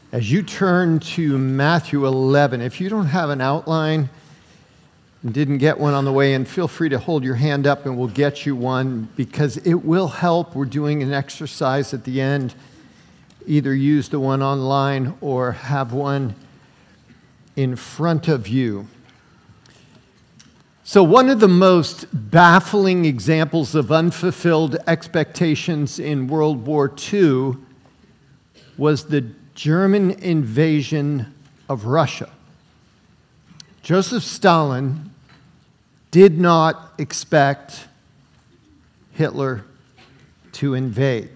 As you turn to Matthew 11, if you don't have an outline and didn't get one on the way in, feel free to hold your hand up and we'll get you one because it will help. We're doing an exercise at the end. Either use the one online or have one in front of you. So one of the most baffling examples of unfulfilled expectations in World War II was the German invasion of Russia. Joseph Stalin did not expect Hitler to invade.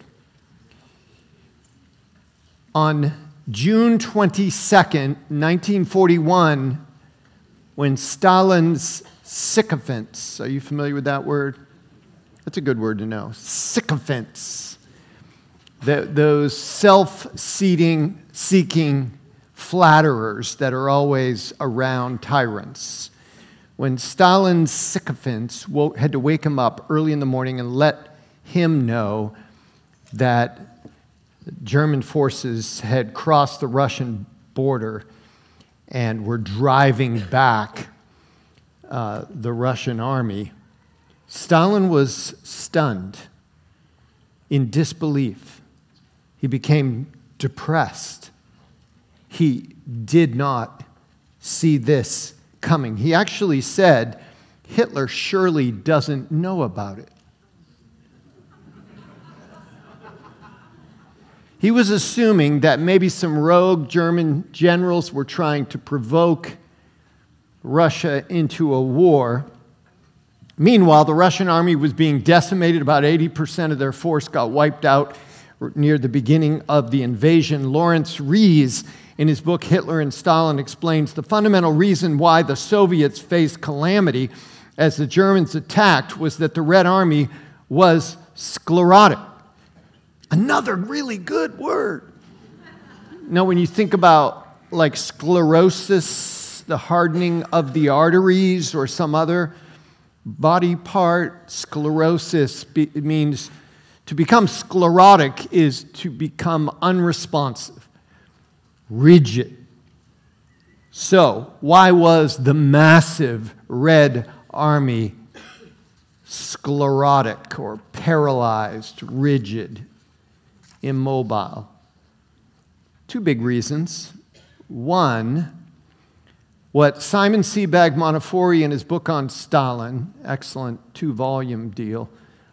On June 22nd, 1941, when Stalin's sycophants, are you familiar with that word? That's a good word to know. Sycophants. Those self-seeking flatterers that are always around tyrants. When Stalin's sycophants had to wake him up early in the morning and let him know that German forces had crossed the Russian border and were driving back the Russian army, Stalin was stunned in disbelief. He became depressed. He did not see this coming. He actually said, Hitler surely doesn't know about it. He was assuming that maybe some rogue German generals were trying to provoke Russia into a war. Meanwhile, the Russian army was being decimated. About 80% of their force got wiped out near the beginning of the invasion. Lawrence Rees, in his book Hitler and Stalin, explains the fundamental reason why the Soviets faced calamity as the Germans attacked was that the Red Army was sclerotic. Another really good word. Now, when you think about like sclerosis, the hardening of the arteries or some other body part, sclerosis means to become sclerotic is to become unresponsive, rigid. So, why was the massive Red Army sclerotic or paralyzed, rigid, immobile? Two big reasons. One, what Simon Sebag Montefiore in his book on Stalin, excellent 2-volume deal,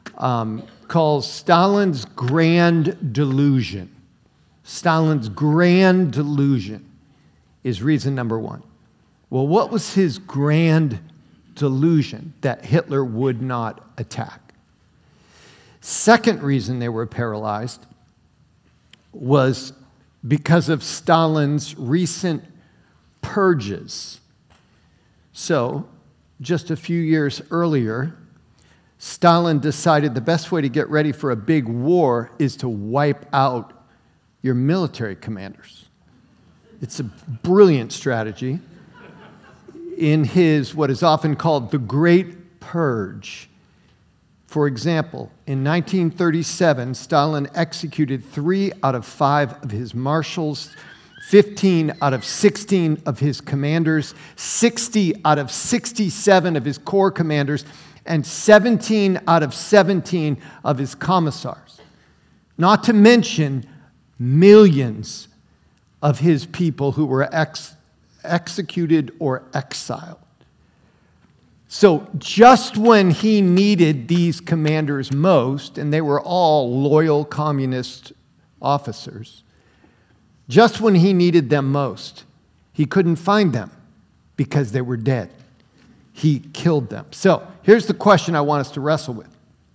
calls Stalin's grand delusion. Stalin's grand delusion is reason number one. Well, what was his grand delusion? That Hitler would not attack. Second reason they were paralyzed was because of Stalin's recent purges. So, just a few years earlier, Stalin decided the best way to get ready for a big war is to wipe out your military commanders. It's a brilliant strategy. In his, what is often called the Great Purge, for example, in 1937, Stalin executed 3 out of 5 of his marshals, 15 out of 16 of his commanders, 60 out of 67 of his corps commanders, and 17 out of 17 of his commissars. Not to mention millions of his people who were executed or exiled. So just when he needed these commanders most, and they were all loyal communist officers, just when he needed them most, he couldn't find them because they were dead. He killed them. So here's the question I want us to wrestle with.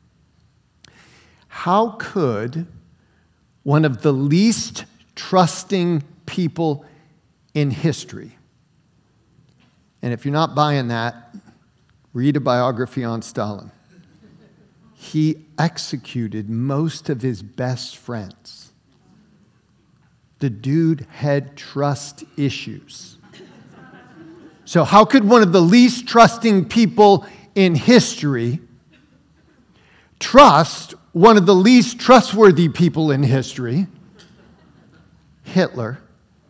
How could one of the least trusting people in history, and if you're not buying that, read a biography on Stalin. He executed most of his best friends. The dude had trust issues. So how could one of the least trusting people in history trust one of the least trustworthy people in history, Hitler,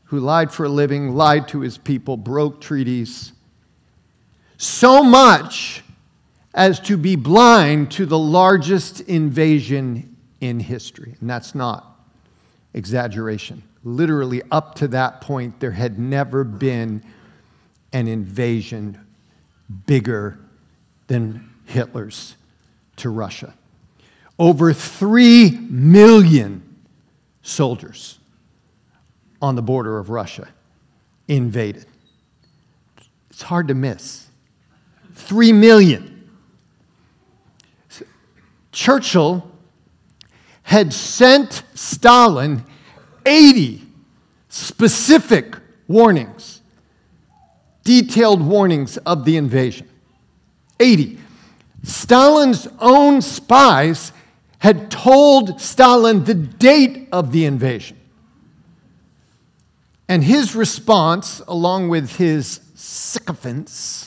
who lied for a living, lied to his people, broke treaties, so much as to be blind to the largest invasion in history. And that's not exaggeration. Literally, up to that point, there had never been an invasion bigger than Hitler's to Russia. Over 3 million soldiers on the border of Russia invaded. It's hard to miss. 3 million. Churchill had sent Stalin 80 specific warnings, detailed warnings of the invasion. 80. Stalin's own spies had told Stalin the date of the invasion. And his response, along with his sycophants,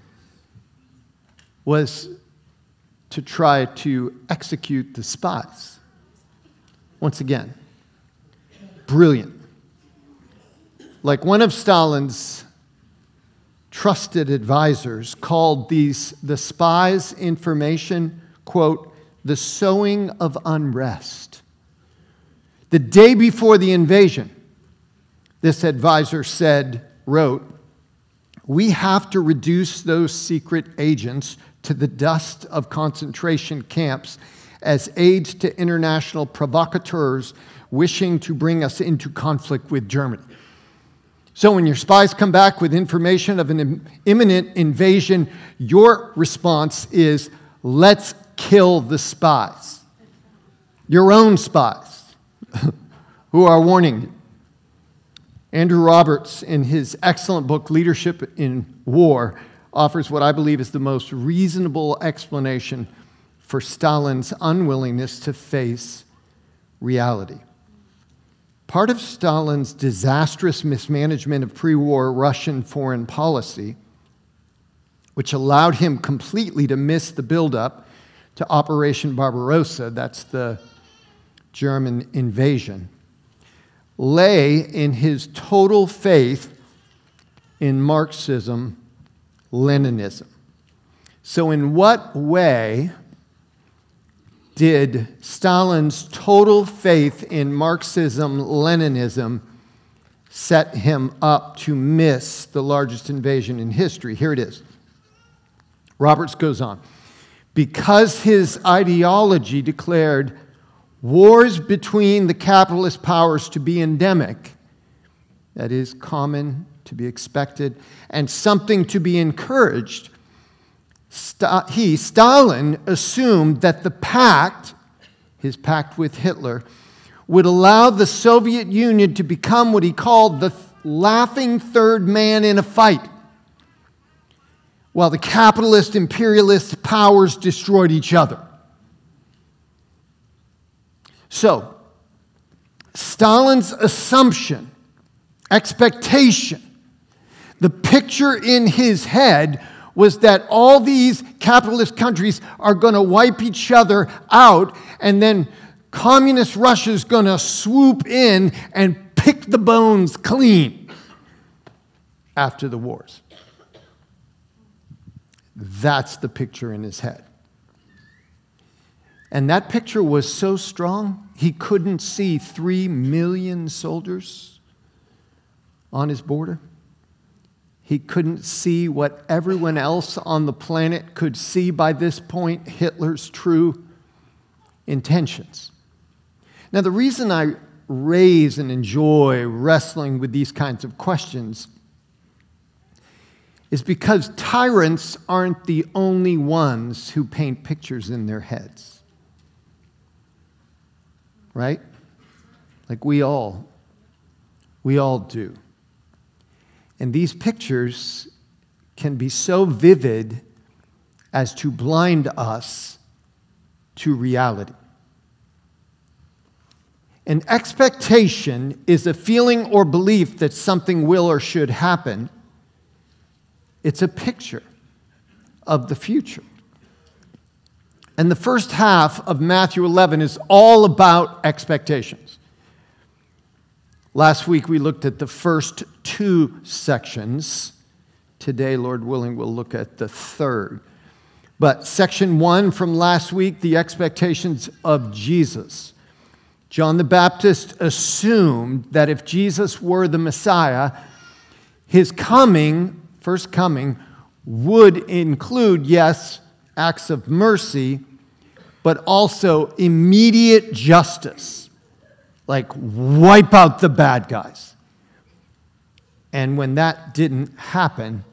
was to try to execute the spies. Once again, brilliant. Like one of Stalin's trusted advisors called the spies' information, quote, the sowing of unrest. The day before the invasion, this advisor wrote, we have to reduce those secret agents to the dust of concentration camps as aids to international provocateurs wishing to bring us into conflict with Germany. So when your spies come back with information of an imminent invasion, your response is, let's kill the spies. Your own spies who are warning you. Andrew Roberts, in his excellent book, Leadership in War, offers what I believe is the most reasonable explanation for Stalin's unwillingness to face reality. Part of Stalin's disastrous mismanagement of pre-war Russian foreign policy, which allowed him completely to miss the buildup to Operation Barbarossa, that's the German invasion, lay in his total faith in Marxism-Leninism. So in what way did Stalin's total faith in Marxism-Leninism set him up to miss the largest invasion in history? Here it is. Roberts goes on. Because his ideology declared wars between the capitalist powers to be endemic, that is, common, to be expected, and something to be encouraged, Stalin assumed that the pact, his pact with Hitler, would allow the Soviet Union to become what he called the laughing third man in a fight, while the capitalist imperialist powers destroyed each other. So, Stalin's assumption, expectation, the picture in his head was that all these capitalist countries are going to wipe each other out, and then communist Russia is going to swoop in and pick the bones clean after the wars. That's the picture in his head. And that picture was so strong, he couldn't see 3 million soldiers on his border. He couldn't see what everyone else on the planet could see by this point, Hitler's true intentions. Now, the reason I raise and enjoy wrestling with these kinds of questions is because tyrants aren't the only ones who paint pictures in their heads. Right? Like we all do. And these pictures can be so vivid as to blind us to reality. An expectation is a feeling or belief that something will or should happen. It's a picture of the future. And the first half of Matthew 11 is all about expectations. Last week we looked at the first two sections. Today, Lord willing, we'll look at the third. But section 1 from last week, the expectations of Jesus. John the Baptist assumed that if Jesus were the Messiah, his coming, first coming, would include, yes, acts of mercy, but also immediate justice, like wipe out the bad guys. And when that didn't happen,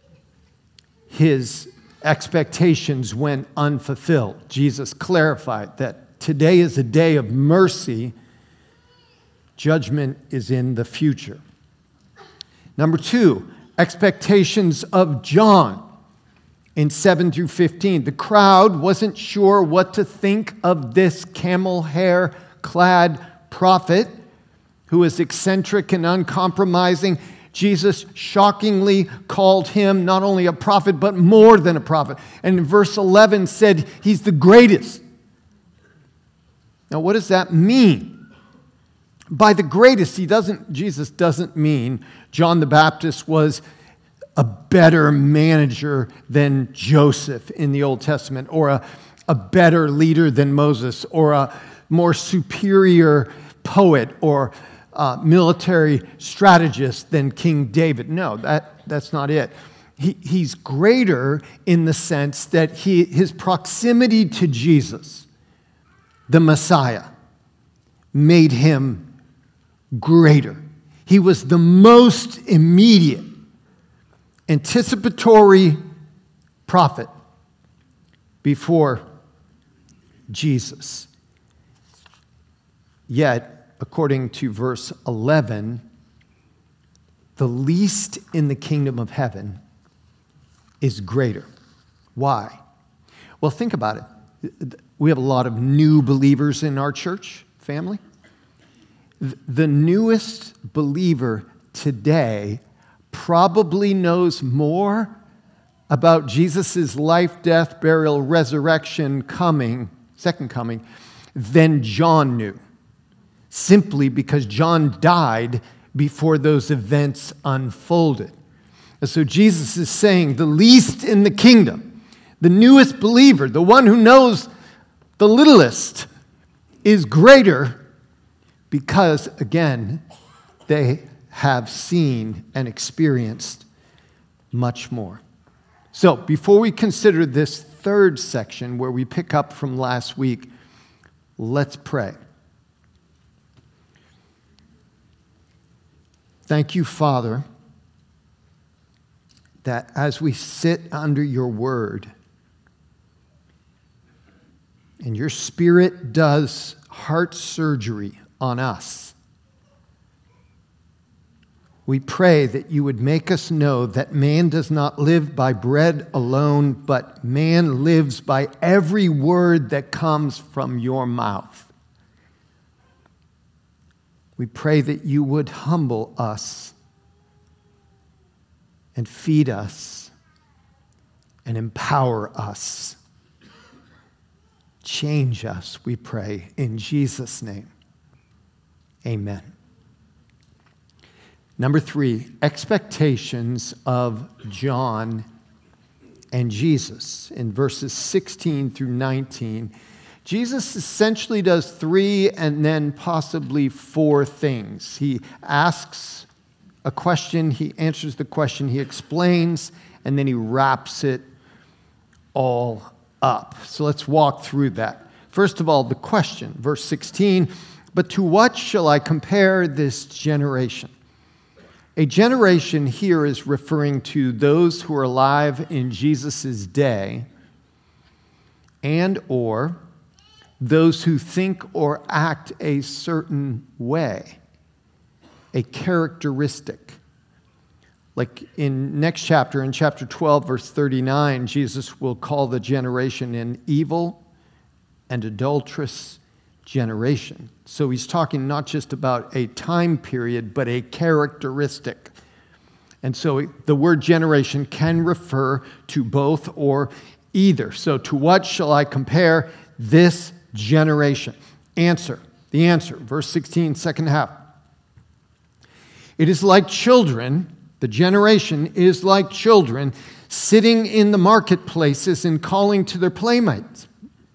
his expectations went unfulfilled. Jesus clarified that today is a day of mercy. Judgment is in the future. Number 2, expectations of John in 7 through 15. The crowd wasn't sure what to think of this camel hair clad prophet who was eccentric and uncompromising. Jesus shockingly called him not only a prophet, but more than a prophet. And in verse 11 said he's the greatest. Now, what does that mean? By the greatest, Jesus doesn't mean John the Baptist was a better manager than Joseph in the Old Testament, or a better leader than Moses, or a more superior poet, or military strategist than King David. No, that's not it. He's greater in the sense that his proximity to Jesus, the Messiah, made him greater. He was the most immediate, anticipatory prophet before Jesus. Yet, according to verse 11, the least in the kingdom of heaven is greater. Why? Well, think about it. We have a lot of new believers in our church family. The newest believer today probably knows more about Jesus' life, death, burial, resurrection, second coming, than John knew. Simply because John died before those events unfolded. And so Jesus is saying the least in the kingdom, the newest believer, the one who knows the littlest, is greater because, again, they have seen and experienced much more. So before we consider this third section where we pick up from last week, let's pray. Thank you, Father, that as we sit under your word and your Spirit does heart surgery on us, we pray that you would make us know that man does not live by bread alone, but man lives by every word that comes from your mouth. We pray that you would humble us and feed us and empower us. Change us, we pray, in Jesus' name. Amen. Number 3, expectations of John and Jesus. In verses 16 through 19, Jesus essentially does 3 and then possibly 4 things. He asks a question, he answers the question, he explains, and then he wraps it all up. So let's walk through that. First of all, the question, verse 16, but to what shall I compare this generation? A generation here is referring to those who are alive in Jesus' day and or those who think or act a certain way, a characteristic. Like in next chapter, in chapter 12, verse 39, Jesus will call the generation an evil and adulterous generation. So he's talking not just about a time period, but a characteristic. And so the word generation can refer to both or either. So to what shall I compare this generation? The answer, verse 16, second half. It is like children, the generation is like children sitting in the marketplaces and calling to their playmates.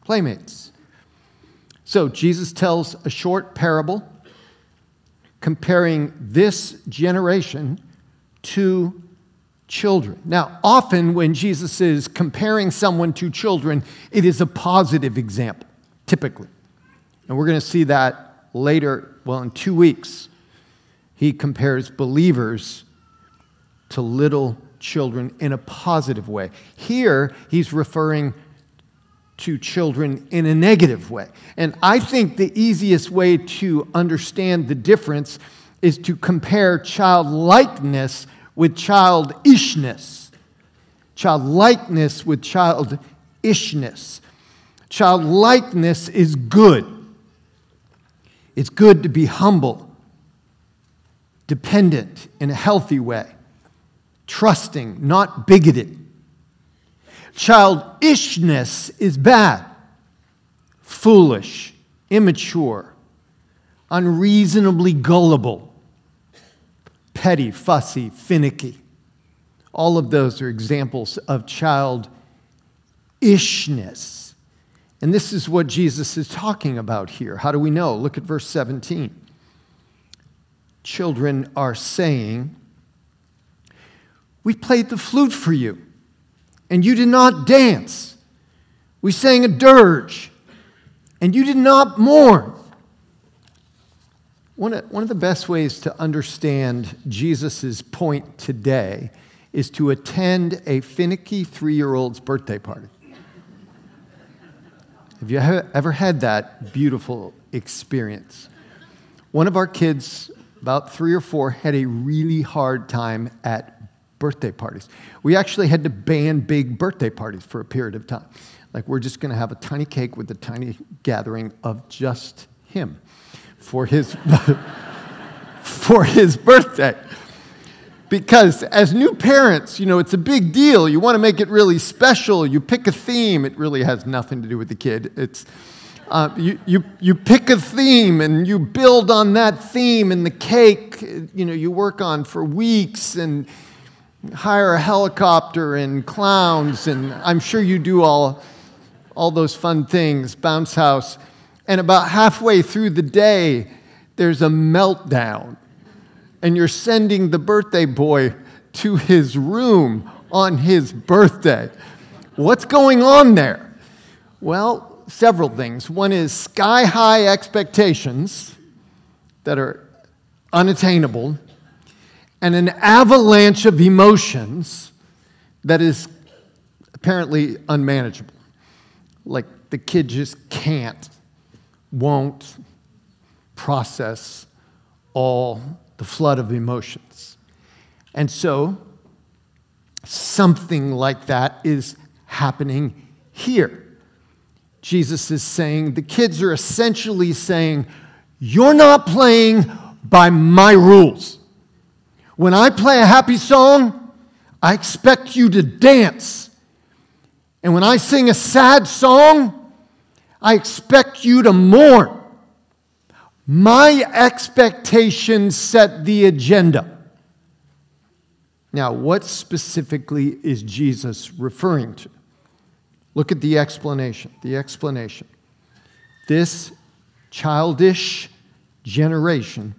So Jesus tells a short parable comparing this generation to children. Now, often when Jesus is comparing someone to children, it is a positive example, typically. And we're going to see that later, in 2 weeks. He compares believers to little children in a positive way. Here, he's referring to children in a negative way. And I think the easiest way to understand the difference is to compare childlikeness with childishness. Childlikeness with childishness. Childlikeness is good. It's good to be humble, dependent in a healthy way, trusting, not bigoted. Childishness is bad, foolish, immature, unreasonably gullible, petty, fussy, finicky. All of those are examples of childishness. And this is what Jesus is talking about here. How do we know? Look at verse 17. Children are saying, "We played the flute for you, and you did not dance. We sang a dirge, and you did not mourn." One of the best ways to understand Jesus' point today is to attend a finicky 3-year-old's birthday party. Have you ever had that beautiful experience? One of our kids, about 3 or 4, had a really hard time at birthday parties. We actually had to ban big birthday parties for a period of time. Like, we're just going to have a tiny cake with a tiny gathering of just him for his for his birthday. Because as new parents, it's a big deal. You want to make it really special. You pick a theme. It really has nothing to do with the kid. It's you pick a theme and you build on that theme, and the cake, you work on for weeks and hire a helicopter and clowns, and I'm sure you do all those fun things, bounce house. And about halfway through the day, there's a meltdown. And you're sending the birthday boy to his room on his birthday. What's going on there? Well, several things. One is sky-high expectations that are unattainable, and an avalanche of emotions that is apparently unmanageable. Like the kid just won't process all the flood of emotions. And so, something like that is happening here. Jesus is saying, the kids are essentially saying, "You're not playing by my rules. When I play a happy song, I expect you to dance. And when I sing a sad song, I expect you to mourn. My expectations set the agenda." Now, what specifically is Jesus referring to? Look at the explanation. This childish generation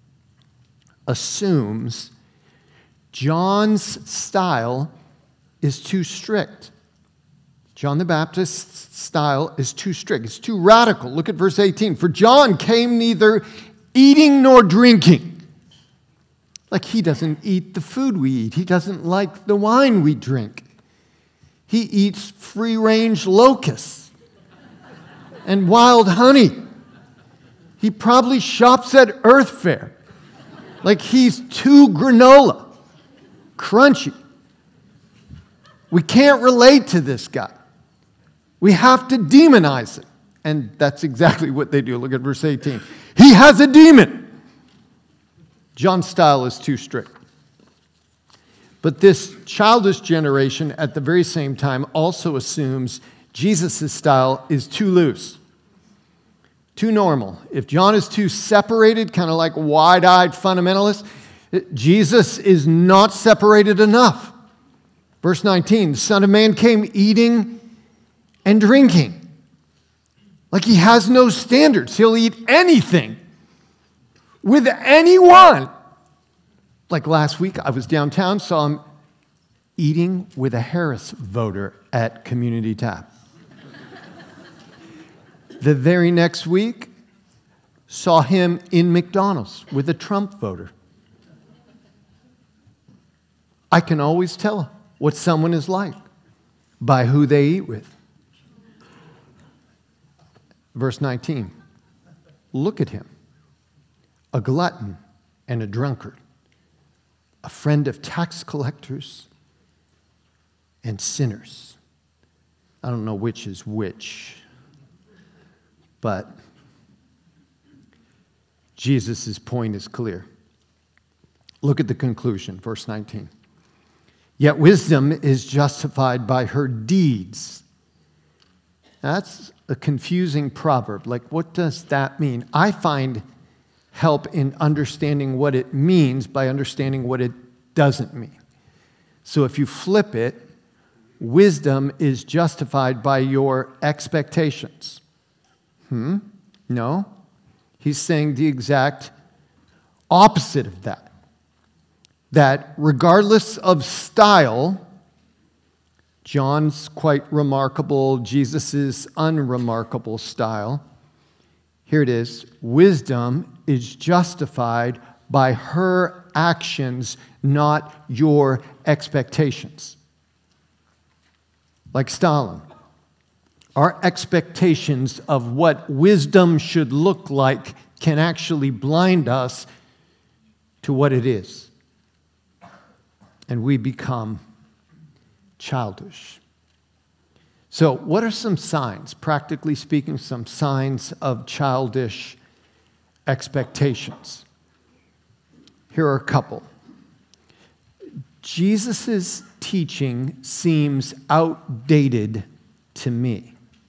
assumes John's style is too strict. John the Baptist's style is too strict. It's too radical. Look at verse 18. "For John came neither eating nor drinking." Like, he doesn't eat the food we eat. He doesn't like the wine we drink. He eats free-range locusts and wild honey. He probably shops at Earth Fare. Like, he's too granola, crunchy. We can't relate to this guy. We have to demonize it. And that's exactly what they do. Look at verse 18. He has a demon. John's style is too strict. But this childish generation, at the very same time, also assumes Jesus' style is too loose, too normal. If John is too separated, kind of like wide-eyed fundamentalist, Jesus is not separated enough. Verse 19, the Son of Man came eating and drinking. Like he has no standards. He'll eat anything with anyone. Like last week, I was downtown, saw him eating with a Harris voter at Community Tap. The very next week, saw him in McDonald's with a Trump voter. I can always tell what someone is like by who they eat with. Verse 19, look at him, a glutton and a drunkard, a friend of tax collectors and sinners. I don't know which is which, but Jesus' point is clear. Look at the conclusion, verse 19. Yet wisdom is justified by her deeds. That's a confusing proverb. Like, what does that mean? I find help in understanding what it means by understanding what it doesn't mean. So if you flip it, wisdom is justified by your expectations. No. He's saying the exact opposite of that. That regardless of style, John's quite remarkable, Jesus' unremarkable style. Here it is. Wisdom is justified by her actions, not your expectations. Like Stalin. Our expectations of what wisdom should look like can actually blind us to what it is. And we become childish. So, what are some signs, practically speaking, some signs of childish expectations? Here are a couple. Jesus' teaching seems outdated to me.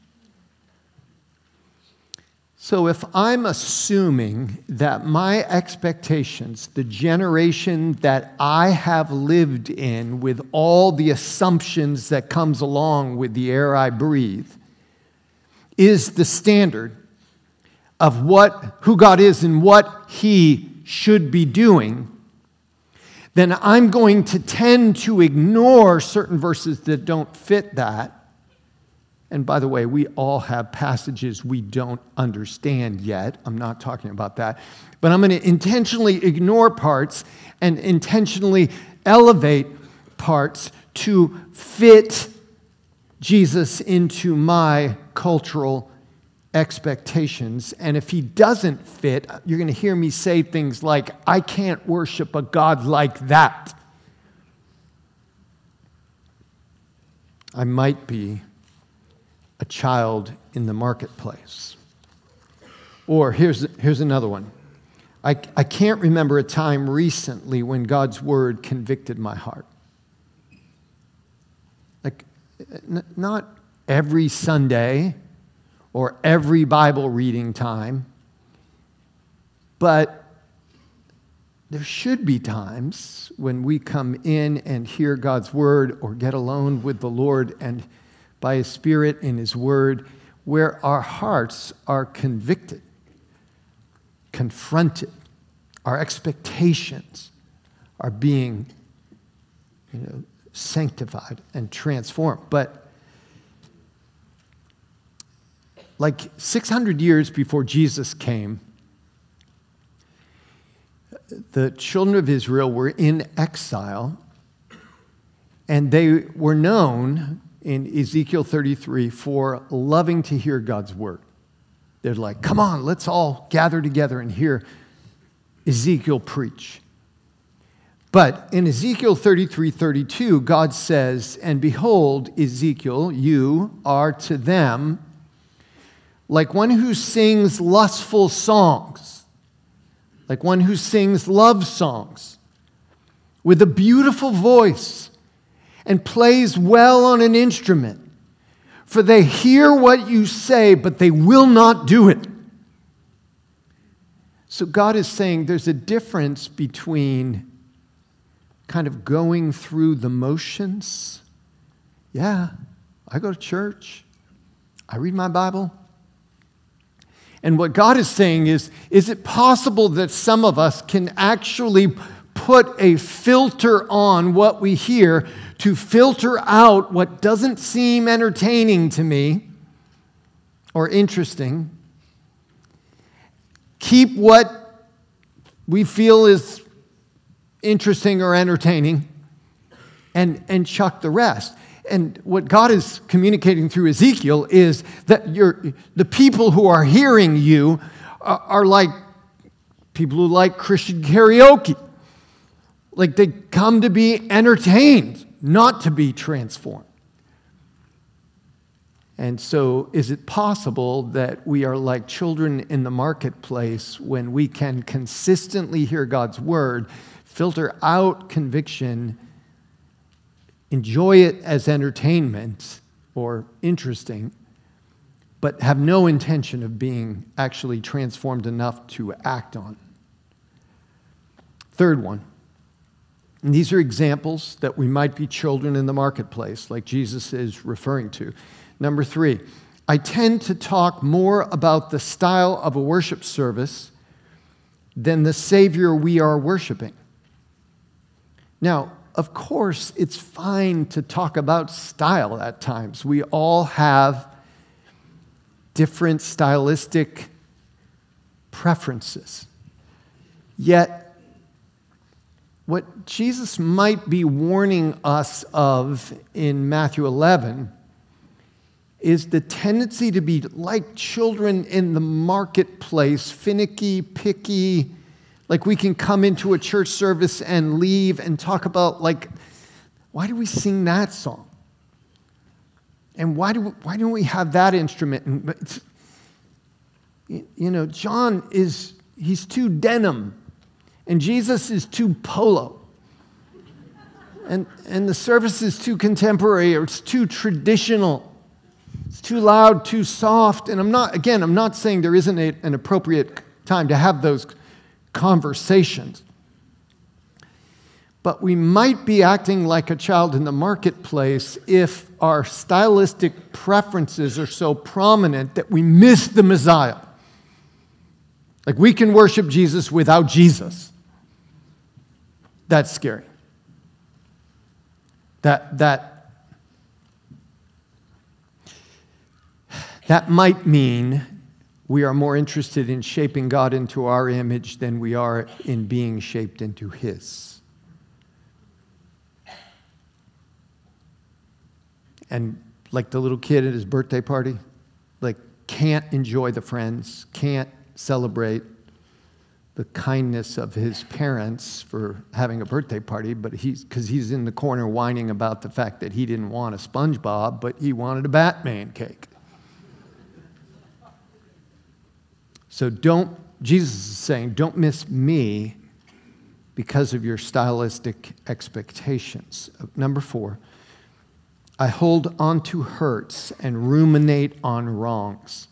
So if I'm assuming that my expectations, the generation that I have lived in with all the assumptions that comes along with the air I breathe, is the standard of who God is and what He should be doing, then I'm going to tend to ignore certain verses that don't fit that. And by the way, we all have passages we don't understand yet. I'm not talking about that. But I'm going to intentionally ignore parts and intentionally elevate parts to fit Jesus into my cultural expectations. And if He doesn't fit, you're going to hear me say things like, I can't worship a God like that. I might be a child in the marketplace. Or here's another one. I can't remember a time recently when God's word convicted my heart. Like, not every Sunday or every Bible reading time, but there should be times when we come in and hear God's word or get alone with the Lord and by His Spirit in His Word, where our hearts are convicted, confronted, our expectations are being, sanctified and transformed. But like 600 years before Jesus came, the children of Israel were in exile, and they were known in Ezekiel 33 for loving to hear God's word. They're like, come on, let's all gather together and hear Ezekiel preach. But in Ezekiel 33:32, God says, and behold, Ezekiel, you are to them like one who sings lustful songs, like one who sings love songs with a beautiful voice and plays well on an instrument. For they hear what you say, but they will not do it. So God is saying there's a difference between kind of going through the motions. Yeah, I go to church. I read my Bible. And what God is saying is it possible that some of us can actually put a filter on what we hear to filter out what doesn't seem entertaining to me or interesting? Keep what we feel is interesting or entertaining and chuck the rest. And what God is communicating through Ezekiel is that the people who are hearing you are like people who like Christian karaoke. Like they come to be entertained, not to be transformed. And so is it possible that we are like children in the marketplace when we can consistently hear God's word, filter out conviction, enjoy it as entertainment or interesting, but have no intention of being actually transformed enough to act on? Third one, and these are examples that we might be children in the marketplace, like Jesus is referring to. Number 3, I tend to talk more about the style of a worship service than the Savior we are worshiping. Now, of course, it's fine to talk about style at times. We all have different stylistic preferences. Yet, what Jesus might be warning us of in Matthew 11 is the tendency to be like children in the marketplace, finicky, picky. Like we can come into a church service and leave and talk about, like, why do we sing that song? And why don't we have that instrument? And, John he's too denim, and Jesus is too polo. And the service is too contemporary, or it's too traditional. It's too loud, too soft. And I'm not saying there isn't an appropriate time to have those conversations. But we might be acting like a child in the marketplace if our stylistic preferences are so prominent that we miss the Messiah. Like we can worship Jesus without Jesus. That's scary. That might mean we are more interested in shaping God into our image than we are in being shaped into His. And like the little kid at his birthday party, like can't enjoy the friends, can't celebrate the kindness of his parents for having a birthday party, but because he's in the corner whining about the fact that he didn't want a SpongeBob, but he wanted a Batman cake. So Jesus is saying, don't miss me because of your stylistic expectations. Number 4, I hold on to hurts and ruminate on wrongs.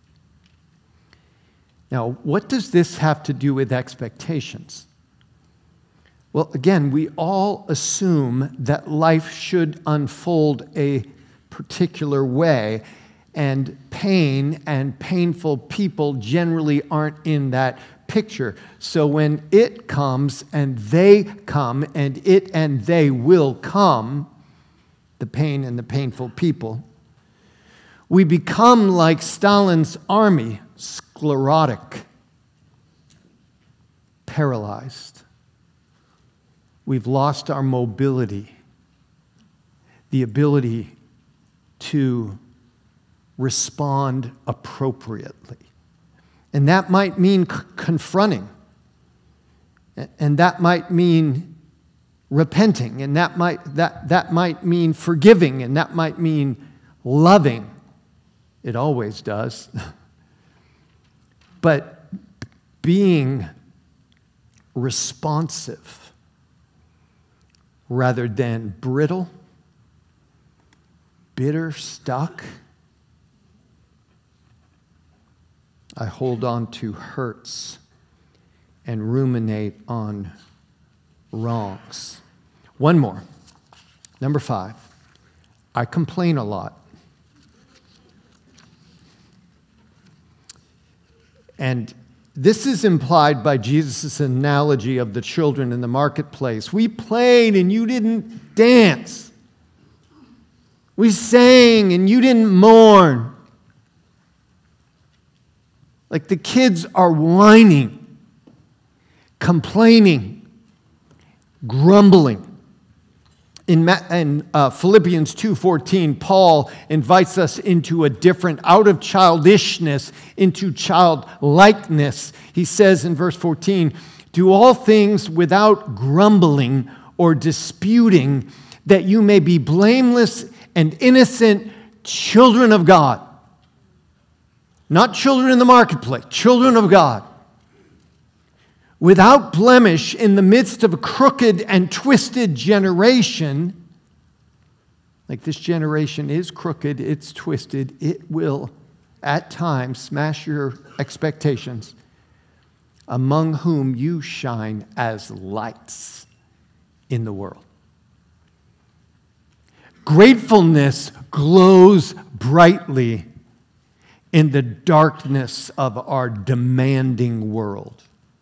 Now, what does this have to do with expectations? Well, again, we all assume that life should unfold a particular way, and pain and painful people generally aren't in that picture. So when it comes, and they come, and it and they will come, the pain and the painful people, we become like Stalin's army, sclerotic, paralyzed. We've lost our mobility, the ability to respond appropriately. And that might mean confronting. And that might mean repenting. And that might mean forgiving. And that might mean loving. It always does. But being responsive rather than brittle, bitter, stuck. I hold on to hurts and ruminate on wrongs. One more. Number 5. I complain a lot. And this is implied by Jesus' analogy of the children in the marketplace. We played and you didn't dance. We sang and you didn't mourn. Like the kids are whining, complaining, grumbling. In Philippians 2:14, Paul invites us into a different, out of childishness, into childlikeness. He says in verse 14, do all things without grumbling or disputing, that you may be blameless and innocent children of God. Not children in the marketplace, children of God. Without blemish in the midst of a crooked and twisted generation. Like this generation is crooked, it's twisted, it will at times smash your expectations. Among whom you shine as lights in the world. Gratefulness glows brightly in the darkness of our demanding world.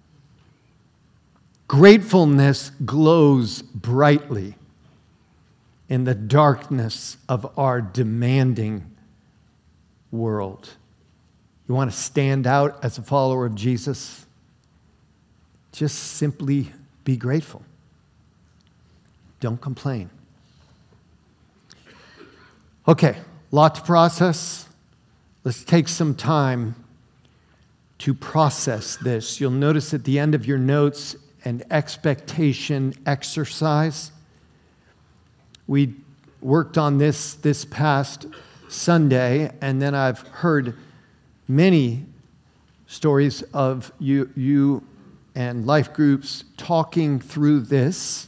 Gratefulness glows brightly in the darkness of our demanding world. You want to stand out as a follower of Jesus? Just simply be grateful. Don't complain. Okay, lot to process. Let's take some time to process this. You'll notice at the end of your notes an expectation exercise. We worked on this past Sunday, and then I've heard many stories of you and life groups talking through this.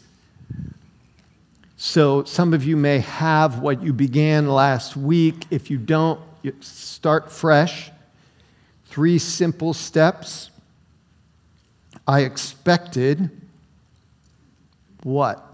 So some of you may have what you began last week. If you don't, you start fresh. 3 simple steps. I expected what?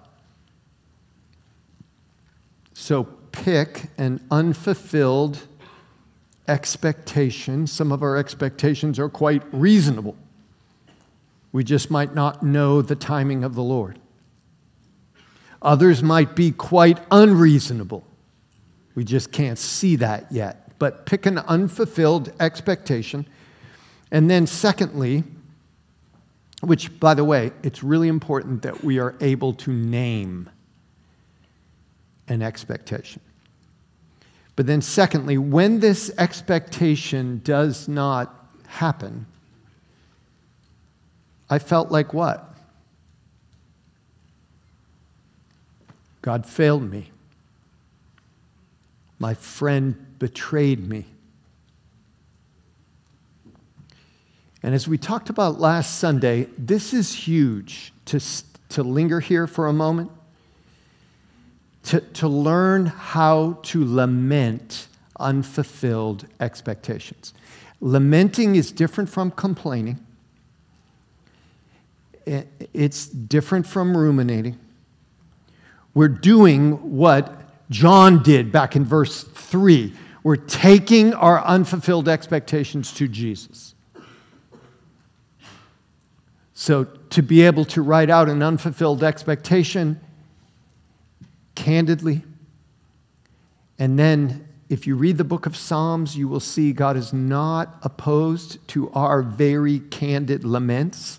So pick an unfulfilled expectation. Some of our expectations are quite reasonable. We just might not know the timing of the Lord. Others might be quite unreasonable. We just can't see that yet. But pick an unfulfilled expectation. And then secondly, which, by the way, it's really important that we are able to name an expectation. But then secondly, when this expectation does not happen, I felt like what? God failed me. My friend betrayed me. And as we talked about last Sunday, this is huge to linger here for a moment, to learn how to lament unfulfilled expectations. Lamenting is different from complaining. It's different from ruminating. We're doing what John did back in verse 3. We're taking our unfulfilled expectations to Jesus. So to be able to write out an unfulfilled expectation candidly, and then if you read the book of Psalms, you will see God is not opposed to our very candid laments.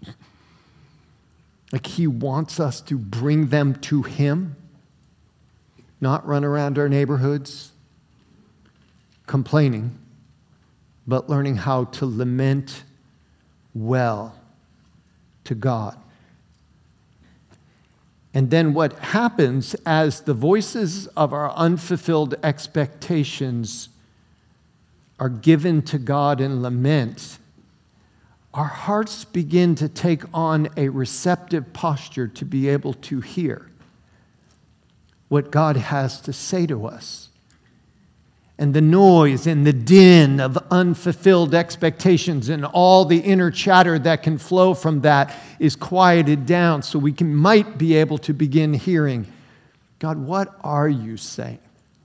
Like He wants us to bring them to Him, not run around our neighborhoods complaining, but learning how to lament well to God. And then what happens as the voices of our unfulfilled expectations are given to God in lament, our hearts begin to take on a receptive posture to be able to hear what God has to say to us. and the noise and the din of unfulfilled expectations and all the inner chatter that can flow from that is quieted down so we might be able to begin hearing, God, what are you saying?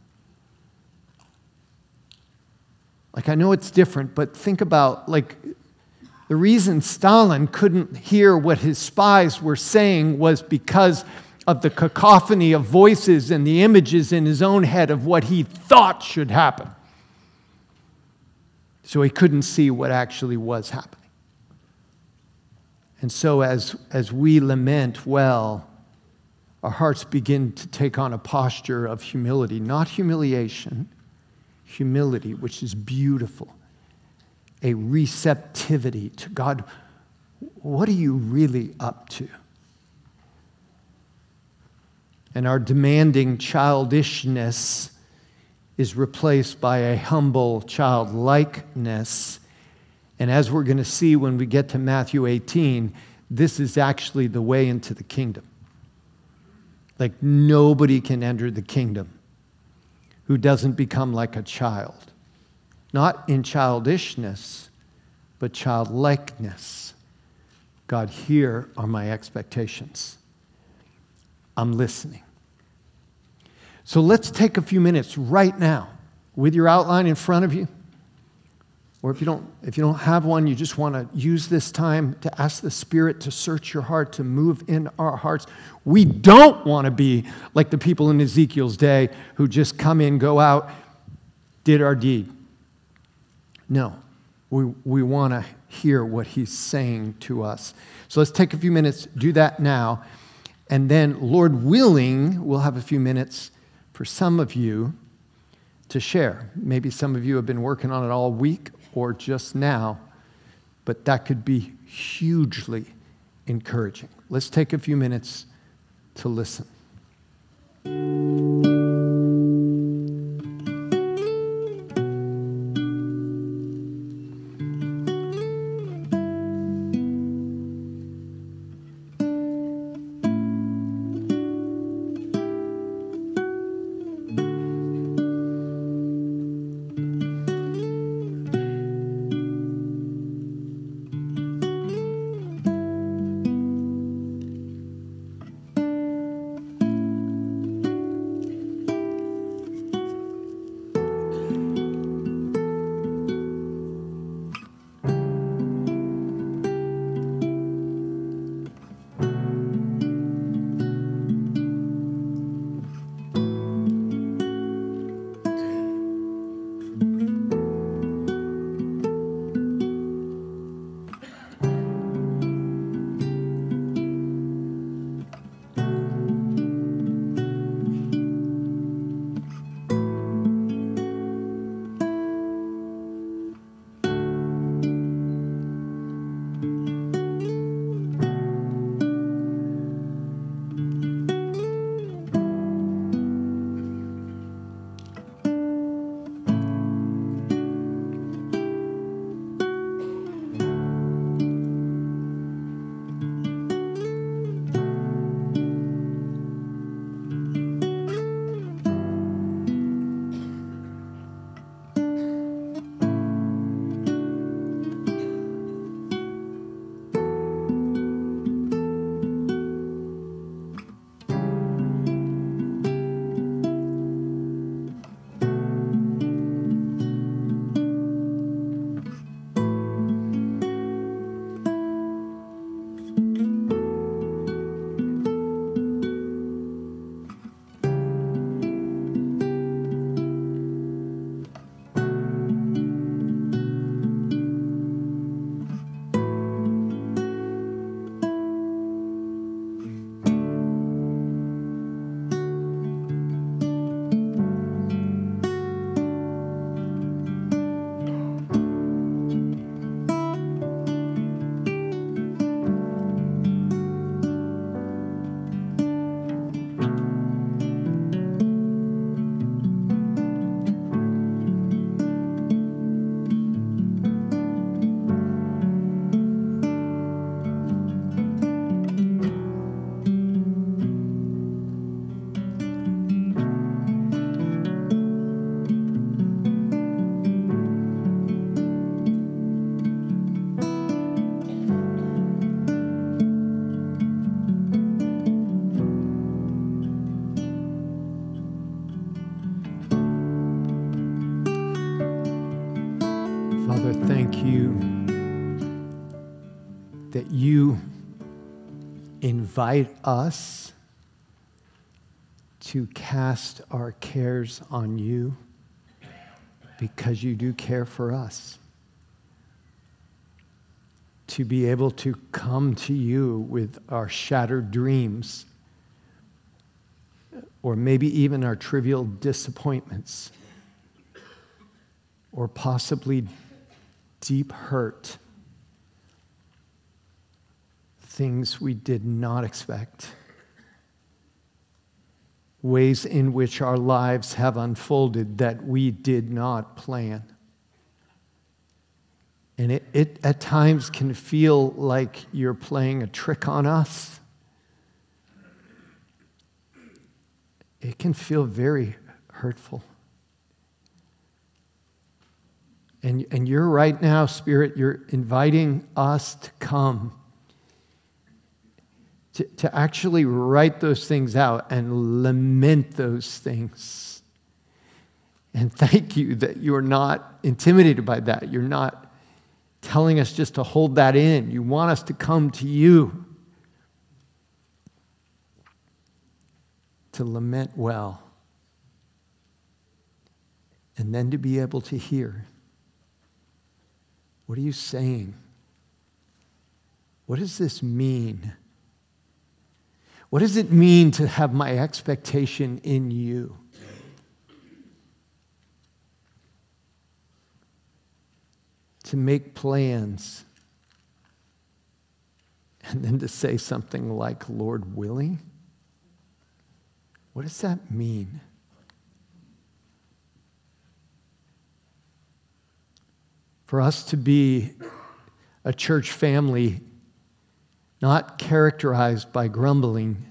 Like, I know it's different, but think about, like, the reason Stalin couldn't hear what his spies were saying was because of the cacophony of voices and the images in his own head of what he thought should happen. So he couldn't see what actually was happening. And so as we lament well, our hearts begin to take on a posture of humility, not humiliation, humility, which is beautiful, a receptivity to God. What are you really up to? And our demanding childishness is replaced by a humble childlikeness. And as we're going to see when we get to Matthew 18, this is actually the way into the kingdom. Like, nobody can enter the kingdom who doesn't become like a child. Not in childishness, but childlikeness. God, here are my expectations. I'm listening. So let's take a few minutes right now with your outline in front of you. Or if you don't have one, you just want to use this time to ask the Spirit to search your heart, to move in our hearts. We don't want to be like the people in Ezekiel's day who just come in, go out, did our deed. No, we want to hear what he's saying to us. So let's take a few minutes, do that now. And then, Lord willing, we'll have a few minutes for some of you to share. Maybe some of you have been working on it all week or just now, but that could be hugely encouraging. Let's take a few minutes to listen. you that you invite us to cast our cares on you because you do care for us. To be able to come to you with our shattered dreams, or maybe even our trivial disappointments, or possibly deep hurt, things we did not expect, ways in which our lives have unfolded that we did not plan. And it at times can feel like you're playing a trick on us. It can feel very hurtful. And you're right now, Spirit, you're inviting us to come, to actually write those things out and lament those things. And thank you that you're not intimidated by that. You're not telling us just to hold that in. You want us to come to you, to lament well, and then to be able to hear. What are you saying? What does this mean? What does it mean to have my expectation in you? To make plans and then to say something like, Lord willing? What does that mean? For us to be a church family not characterized by grumbling,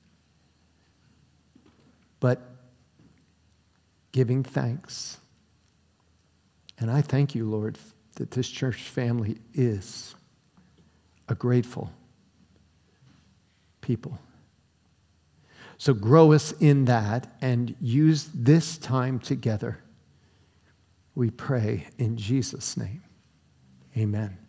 but giving thanks. And I thank you, Lord, that this church family is a grateful people. So grow us in that and use this time together. We pray in Jesus' name. Amen.